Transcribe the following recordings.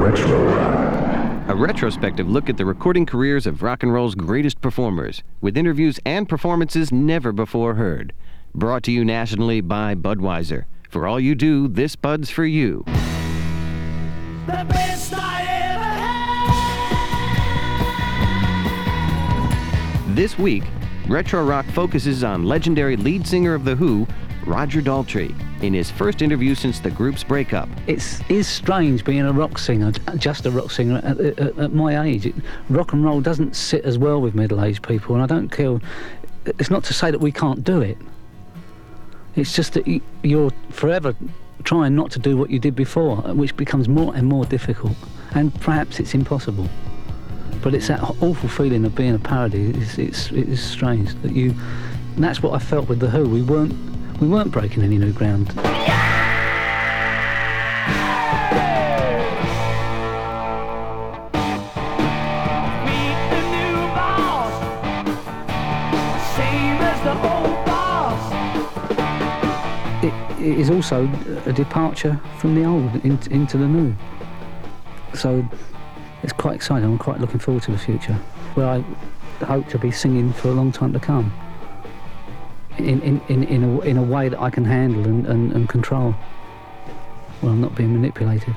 Retro Rock. A retrospective look at the recording careers of rock and roll's greatest performers, with interviews and performances never before heard. Brought to you nationally by Budweiser. For all you do, this Bud's for you. The best I ever had. This week, Retro Rock focuses on legendary lead singer of The Who, Roger Daltrey, in his first interview since the group's breakup. It is strange being a rock singer, just a rock singer at my age. Rock and roll doesn't sit as well with middle-aged people, and I don't care. It's not to say that we can't do it. It's just that you're forever trying not to do what you did before, which becomes more and more difficult, and perhaps it's impossible. But it's that awful feeling of being a parody. It is strange that you. And that's what I felt with The Who. We weren't breaking any new ground. It is also a departure from the old into the new. So it's quite exciting. I'm quite looking forward to the future, where I hope to be singing for a long time to come. In a way that I can handle and control, while I'm not being manipulated.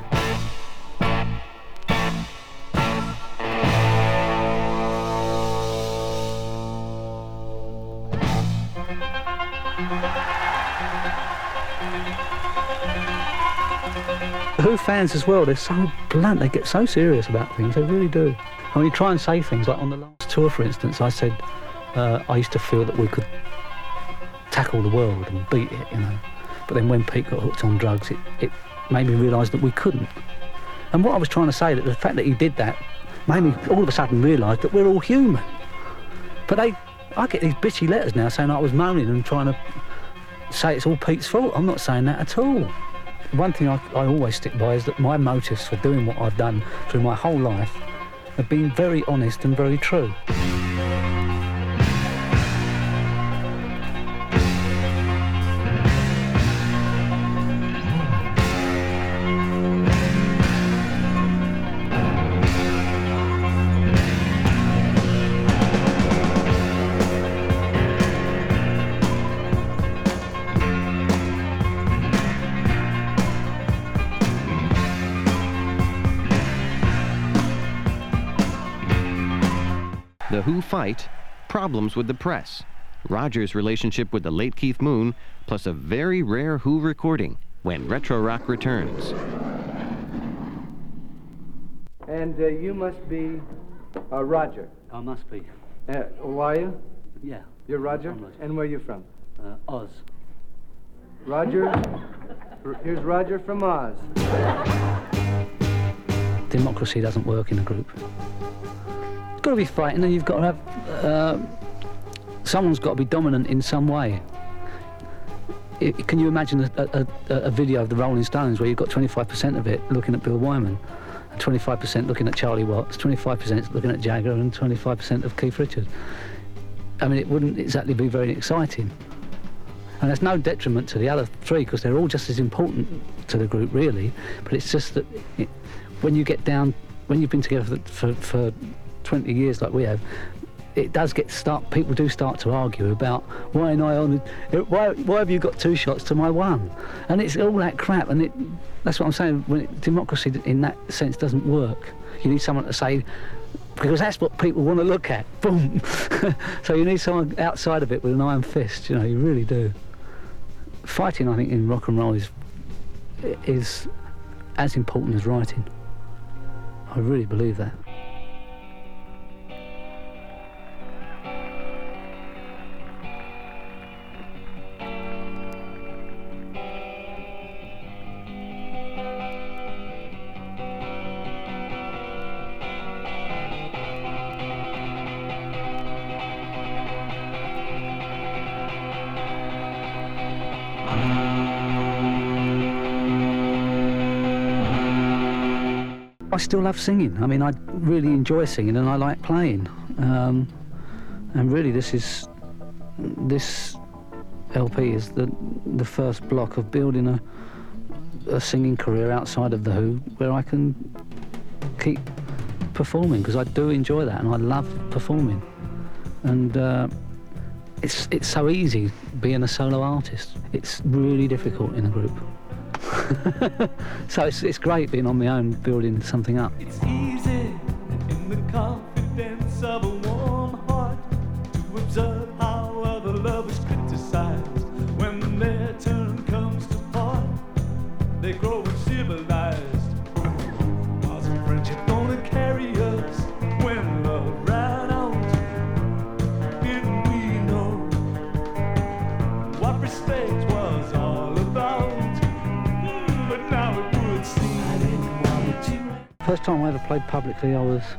Who fans as well, they're so blunt, they get so serious about things, they really do. I mean, you try and say things, like on the last tour, for instance, I said I used to feel that we could tackle the world and beat it, you know. But then when Pete got hooked on drugs, it made me realise that we couldn't. And what I was trying to say, that the fact that he did that made me all of a sudden realise that we're all human. But I get these bitchy letters now saying I was moaning and trying to say it's all Pete's fault. I'm not saying that at all. One thing I always stick by is that my motives for doing what I've done through my whole life have been very honest and very true. The Who fight, problems with the press, Roger's relationship with the late Keith Moon, plus a very rare Who recording when Retro Rock returns. And you must be Roger. I must be. Who are you? Yeah. You're Roger? I'm Roger. And where are you from? Oz. Roger? Here's Roger from Oz. Democracy doesn't work in a group. You've got to be fighting, and you've got to have... someone's got to be dominant in some way. Can you imagine a video of the Rolling Stones where you've got 25% of it looking at Bill Wyman, and 25% looking at Charlie Watts, 25% looking at Jagger, and 25% of Keith Richards? I mean, it wouldn't exactly be very exciting. And there's no detriment to the other three, because they're all just as important to the group, really. But it's just that when you get down, when you've been together for 20 years like we have, it does people do start to argue about why have you got two shots to my one? And it's all that crap, and that's what I'm saying, democracy in that sense doesn't work. You need someone to say, because that's what people want to look at, boom. So you need someone outside of it with an iron fist, you know, you really do. Fighting, I think, in rock and roll is as important as writing. I really believe that. I still love singing. I mean, I really enjoy singing and I like playing. And really this LP is the first block of building a singing career outside of The Who, where I can keep performing, because I do enjoy that and I love performing. And it's so easy being a solo artist. It's really difficult in a group. So it's great being on my own, building something up. It's easy in the confidence of a warm heart to observe how other lovers criticize. When their turn comes to part, they grow civilized. Was a friendship gonna carry us when love ran out? Didn't we know what respect was all about? But now it would seem I didn't want to. First time I ever played publicly, I was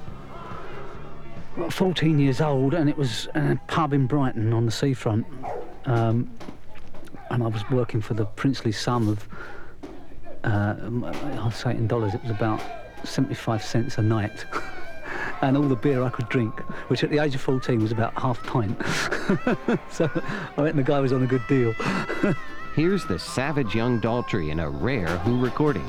14 years old, and it was a pub in Brighton on the seafront. And I was working for the princely sum of, I'll say it in dollars, it was about 75 cents a night. And all the beer I could drink, which at the age of 14 was about half a pint. So I reckon the guy was on a good deal. Here's the savage young Daltrey in a rare Who recording.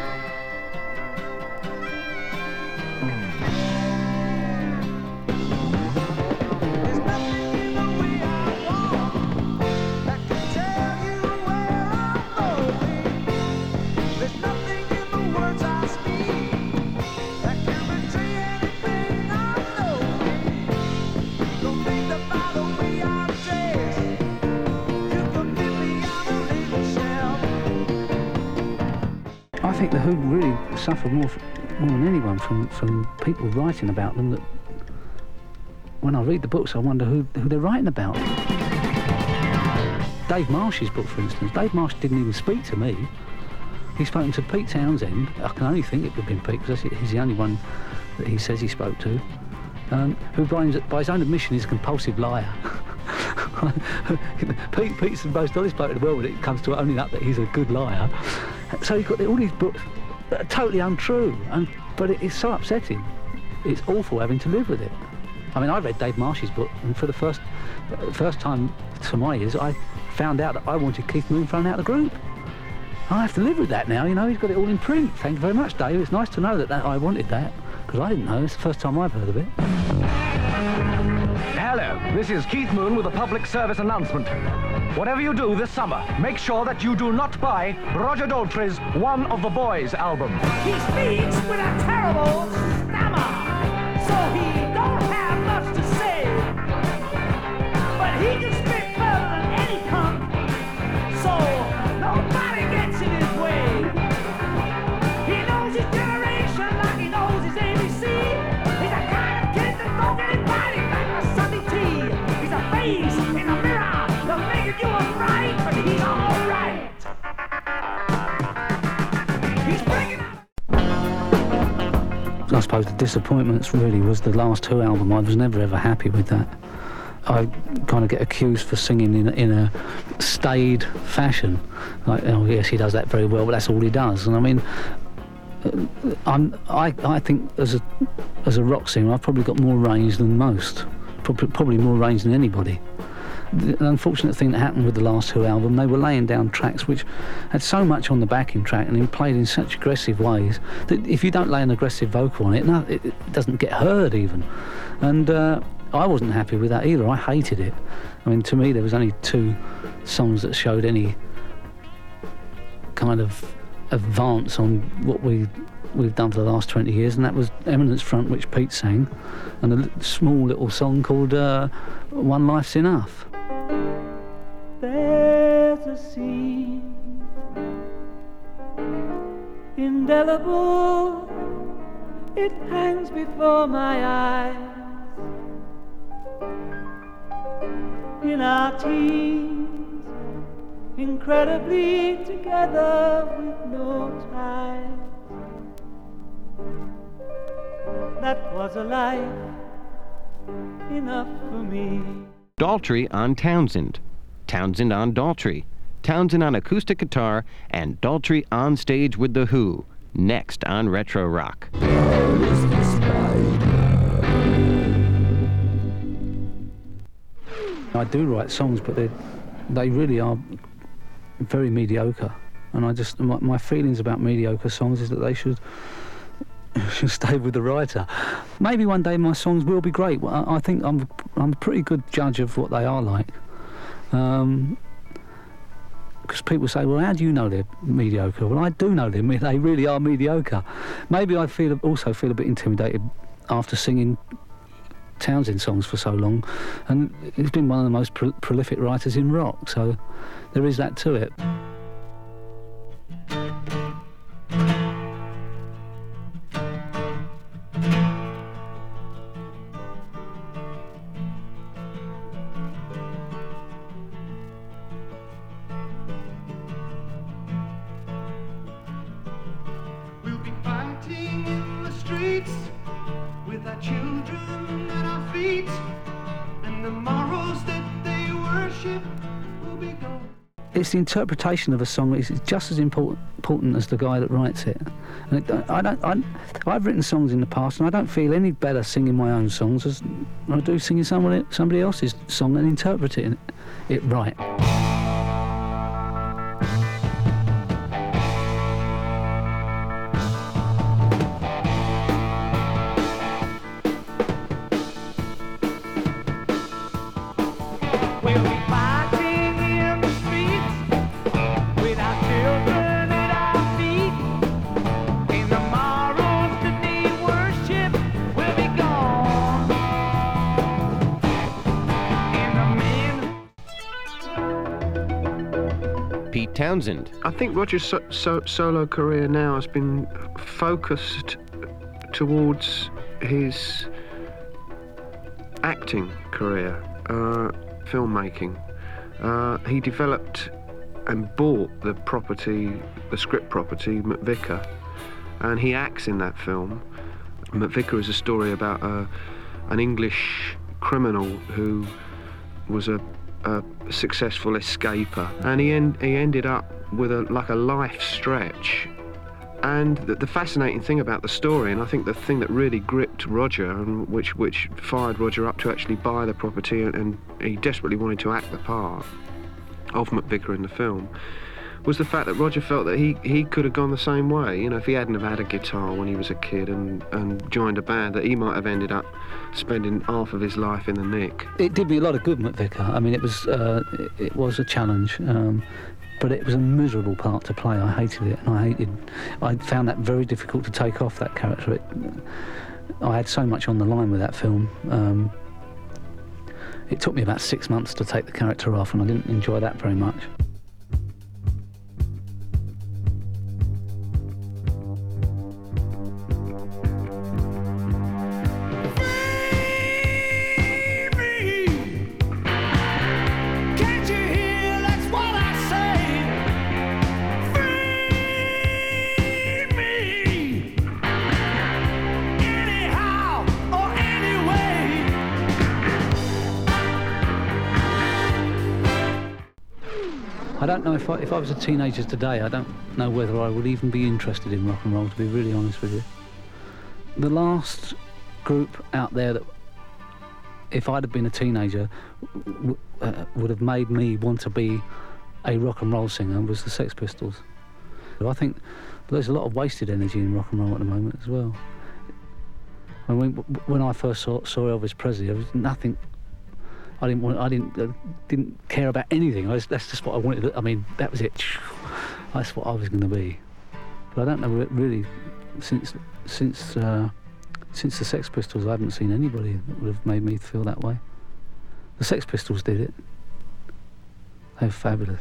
I think the Who really suffered more than anyone from people writing about them. That when I read the books, I wonder who they're writing about. Dave Marsh's book, for instance. Dave Marsh didn't even speak to me. He's spoken to Pete Townsend. I can only think it could have been Pete, because he's the only one that he says he spoke to, who by his own admission is a compulsive liar. Pete's the most honest bloke in the world when it comes to owning up that he's a good liar. So you've got all these books that are totally untrue, but it's so upsetting. It's awful having to live with it. I mean, I read Dave Marsh's book, and for the first time to my ears, I found out that I wanted Keith Moon thrown out of the group. I have to live with that now, you know. He's got it all in print. Thank you very much, Dave. It's nice to know that I wanted that, because I didn't know. It's the first time I've heard of it. Hello, this is Keith Moon with a public service announcement. Whatever you do this summer, make sure that you do not buy Roger Daltrey's One of the Boys album. He speaks with a terrible stammer, so he don't have much to say. But he can spit further than any cunt, so nobody gets in his way. He knows his generation like he knows his ABC. He's the kind of kid that don't get invited back to Sunday tea. He's a face in a mirror, the making you right, but he's all right. He's bringing I suppose the disappointments really was the last Who album. I was never ever happy with that. I kind of get accused for singing in a staid fashion. Like, oh yes, he does that very well, but that's all he does. And I mean, I think as a rock singer, I've probably got more range than most. Probably more range than anybody. The unfortunate thing that happened with the last Who album, they were laying down tracks which had so much on the backing track and played in such aggressive ways that if you don't lay an aggressive vocal on it, it doesn't get heard even. And I wasn't happy with that either. I hated it. I mean, to me, there was only 2 songs that showed any kind of advance on what we've done for the last 20 years, and that was Eminence Front, which Pete sang, and a small little song called One Life's Enough. There's a scene indelible, it hangs before my eyes. In our teens, incredibly together with no ties. That was a life enough for me. Daltrey on Townsend, Townsend on Daltrey, Townsend on acoustic guitar, and Daltrey on stage with The Who, next on Retro Rock. I do write songs, but they really are very mediocre. And my feelings about mediocre songs is that they should should stay with the writer. Maybe one day my songs will be great. Well, I think I'm a pretty good judge of what they are like. Because people say, well, how do you know they're mediocre? Well, I do know them. They really are mediocre. Maybe I also feel a bit intimidated after singing Townshend songs for so long, and he's been one of the most prolific writers in rock, so there is that to it. We'll be fighting in the streets with our children at our feet, and the morals that they worship will be gone. It's the interpretation of a song is just as important as the guy that writes it. And I've written songs in the past, and I don't feel any better singing my own songs as I do singing somebody else's song and interpreting it right. We'll be fighting in the streets with our children at our feet, and the morals that they worship will be gone. And the men. Pete Townshend. I think Roger's solo career now has been focused towards his acting career, filmmaking. He developed and bought the script property, McVicar, and he acts in that film. McVicar is a story about an English criminal who was a successful escaper, and he ended up with a life stretch. And the fascinating thing about the story, and I think the thing that really gripped Roger, and which fired Roger up to actually buy the property, and he desperately wanted to act the part of McVicar in the film, was the fact that Roger felt that he could have gone the same way. You know, if he hadn't have had a guitar when he was a kid and joined a band, that he might have ended up spending half of his life in the nick. It did me a lot of good, McVicar. I mean, it was a challenge. But it was a miserable part to play. I hated it, and I found that very difficult to take off that character. I had so much on the line with that film. It took me about 6 months to take the character off, and I didn't enjoy that very much. I don't know if I was a teenager today, I don't know whether I would even be interested in rock and roll, to be really honest with you. The last group out there that, if I'd have been a teenager, would have made me want to be a rock and roll singer was the Sex Pistols. I think there's a lot of wasted energy in rock and roll at the moment as well. I mean, when I first saw Elvis Presley, there was nothing. I didn't care about anything. That's just what I wanted. I mean, that was it. That's what I was going to be. But I don't know really. Since the Sex Pistols, I haven't seen anybody that would have made me feel that way. The Sex Pistols did it. They're fabulous.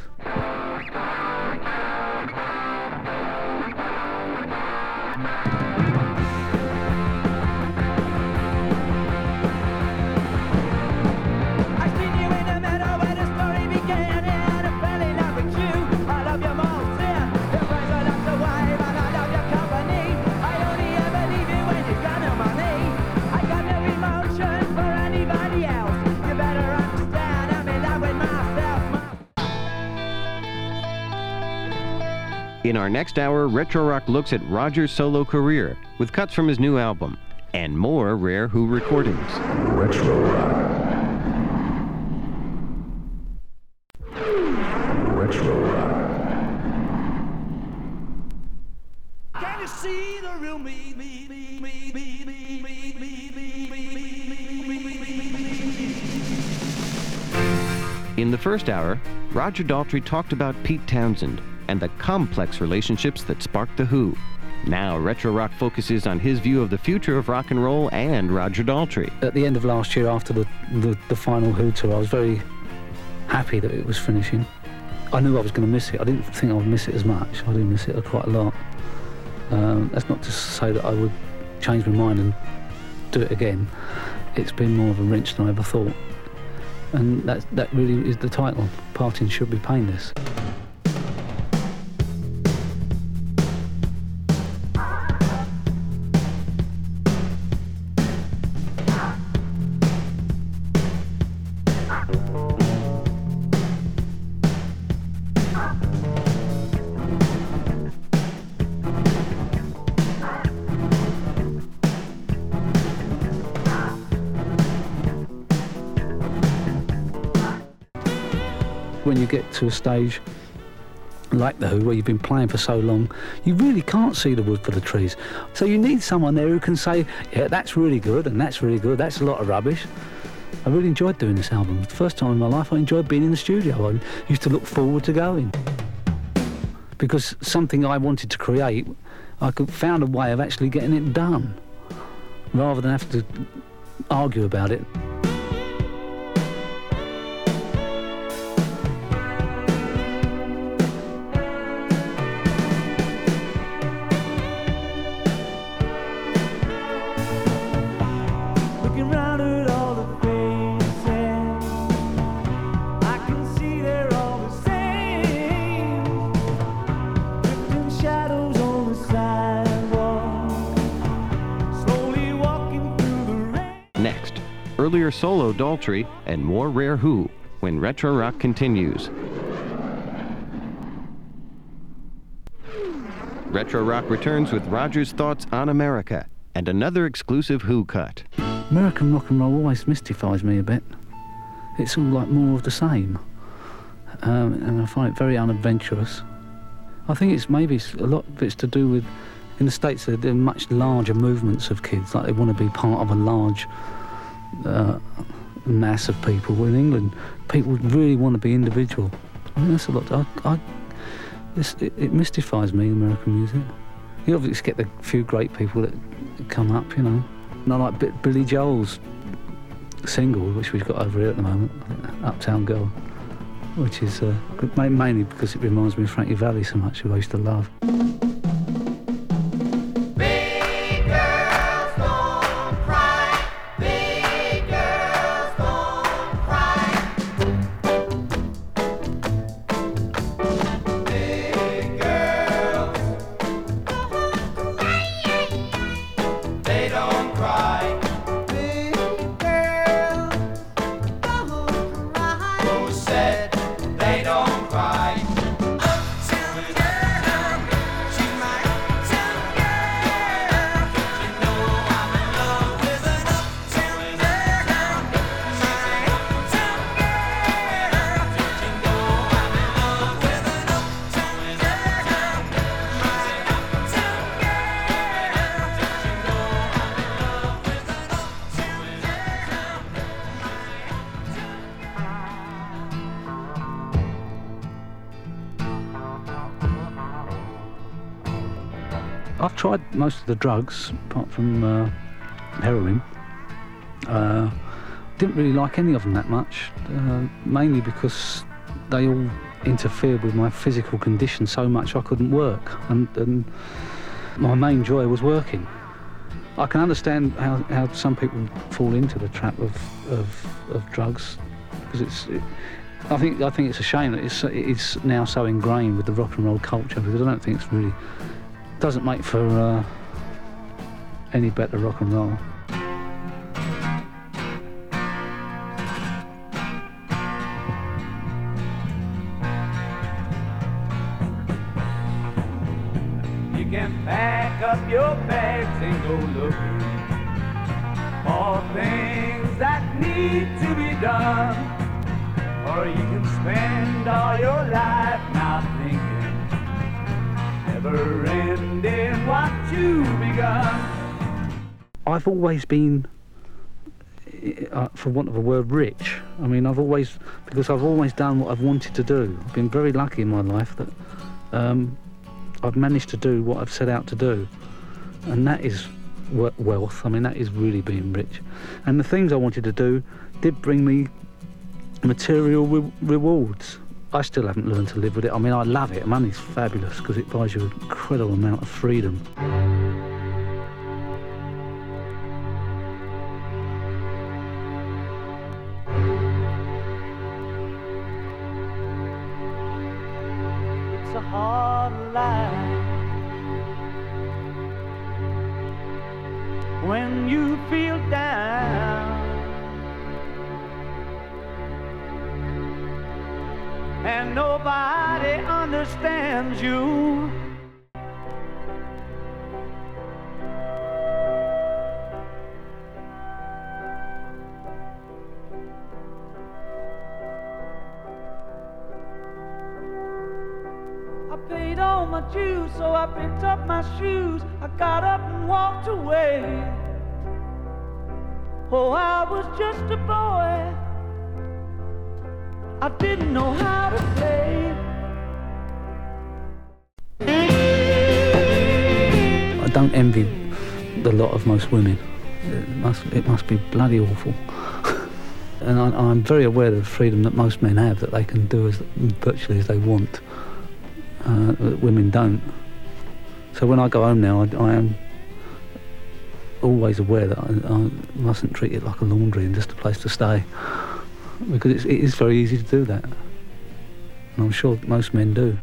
In our next hour, Retro Rock looks at Roger's solo career with cuts from his new album and more Rare Who recordings. Retro Rock. Retro Rock. Can you see the the real me, me, me, me, me, me, me, me, In the first hour, Roger Daltrey talked about Pete Townsend and the complex relationships that sparked The Who. Now, Retro Rock focuses on his view of the future of rock and roll and Roger Daltrey. At the end of last year, after the final Who tour, I was very happy that it was finishing. I knew I was going to miss it. I didn't think I would miss it as much. I did miss it quite a lot. That's not to say that I would change my mind and do it again. It's been more of a wrench than I ever thought. And that really is the title. Parting should be painless. When you get to a stage like The Who, where you've been playing for so long, you really can't see the wood for the trees. So you need someone there who can say, yeah, that's really good, and that's really good, that's a lot of rubbish. I really enjoyed doing this album. The first time in my life I enjoyed being in the studio. I used to look forward to going. Because something I wanted to create, I found a way of actually getting it done, rather than have to argue about it. Earlier solo Daltrey and more Rare Who when Retro Rock continues. Retro Rock returns with Roger's thoughts on America and another exclusive Who cut. American rock and roll always mystifies me a bit. It's all like more of the same, and I find it very unadventurous. I think it's maybe a lot of it's to do with, in the States there are much larger movements of kids, like they want to be part of a large mass of people. In England, people really want to be individual. I mean, that's a lot. It mystifies me, American music. You obviously get the few great people that come up, you know. And I like Billy Joel's single, which we've got over here at the moment, Uptown Girl, which is mainly because it reminds me of Frankie Valli so much, who I used to love. I've tried most of the drugs, apart from heroin. Didn't really like any of them that much, mainly because they all interfered with my physical condition so much I couldn't work, and my main joy was working. I can understand how some people fall into the trap of drugs, because I think it's a shame that it's now so ingrained with the rock and roll culture, because I don't think it's really doesn't make for any better rock and roll. You can pack up your bags and go looking for things that need to be done, or you can spend all your life now thinking never ending what you begun. I've always been, for want of a word, rich. I mean, because I've always done what I've wanted to do. I've been very lucky in my life that I've managed to do what I've set out to do. And that is wealth. I mean, that is really being rich. And the things I wanted to do did bring me material rewards. I still haven't learned to live with it. I mean, I love it. Money's fabulous because it buys you an incredible amount of freedom. It's a hard life when you feel down and nobody understands you. I paid all my dues, so I picked up my shoes. I got up and walked away. Oh, I was just a boy. I didn't know how to play. I don't envy the lot of most women. It must be bloody awful. And I'm very aware of the freedom that most men have, that they can do virtually as they want, that women don't. So when I go home now, I am always aware that I mustn't treat it like a laundry and just a place to stay. Because it is very easy to do that. And I'm sure most men do.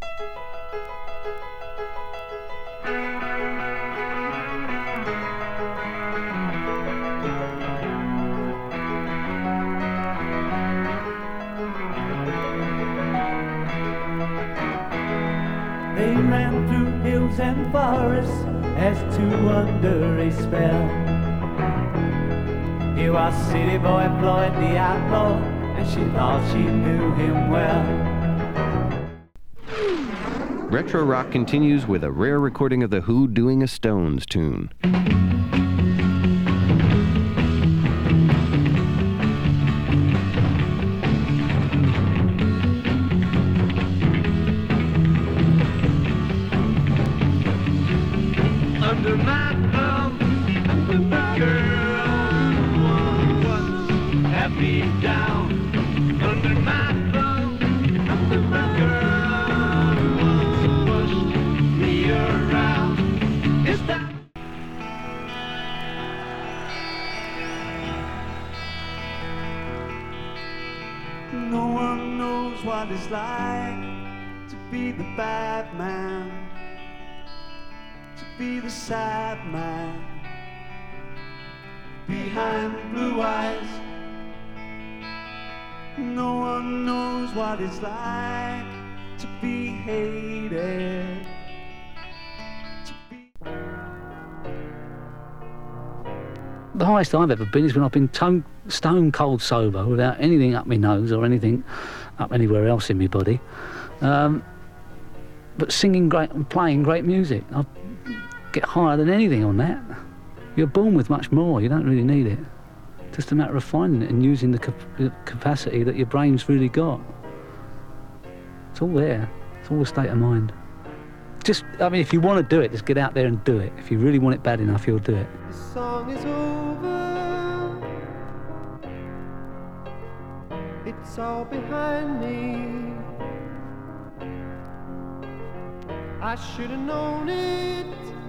They ran through hills and forests as two under a spell. He was city boy Floyd the outlaw, and she thought she knew him well. Retro Rock continues with a rare recording of The Who doing a Stones tune. Under my thumb, the girl was happy down. Under my thumb, the girl pushed me around. Is that? No one knows what it's like to be the bad man, to be the sad man behind blue eyes. No one knows what it's like to be hated, to be... The highest I've ever been is when I've been stone cold sober, without anything up my nose or anything up anywhere else in my body, but singing great and playing great music. I get higher than anything on that. You're born with much more. You don't really need it. Just a matter of finding it and using the capacity that your brain's really got. It's all there. It's all a state of mind. I mean, if you want to do it, just get out there and do it. If you really want it bad enough, you'll do it. The song is over. It's all behind me. I should have known it.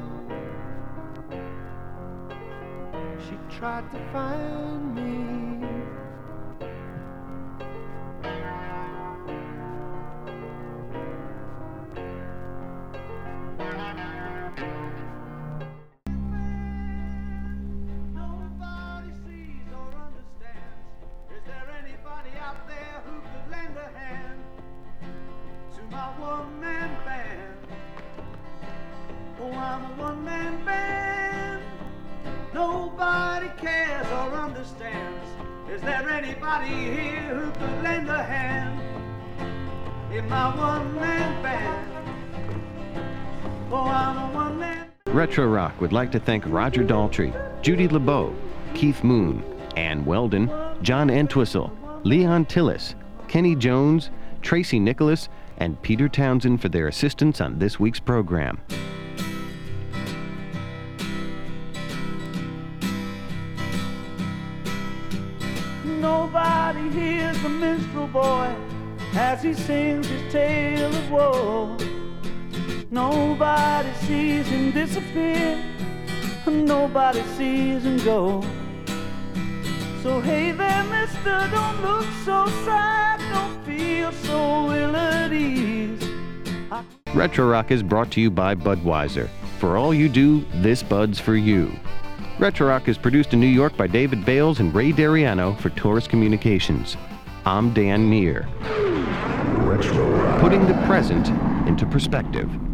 She tried to find me. Nobody sees or understands. Is there anybody out there who could lend a hand to my one-man band? Oh, I'm a one-man band. Nobody cares or understands. Is there anybody here who could lend a hand in my one-man band? Oh, I'm a one-man. Retro Rock would like to thank Roger Daltrey, Judy LeBeau, Keith Moon, Ann Weldon, John Entwistle, Leon Tillis, Kenny Jones, Tracy Nicholas, and Peter Townsend for their assistance on this week's program. Nobody hears the minstrel boy as he sings his tale of woe. Nobody sees him disappear, nobody sees him go. So hey there, mister, don't look so sad, don't feel so ill at ease. Retro Rock is brought to you by Budweiser. For all you do, this Bud's for you. Retro Rock is produced in New York by David Bales and Ray Dariano for Taurus Communications. I'm Dan Neer. Retro Rock. Putting the present into perspective.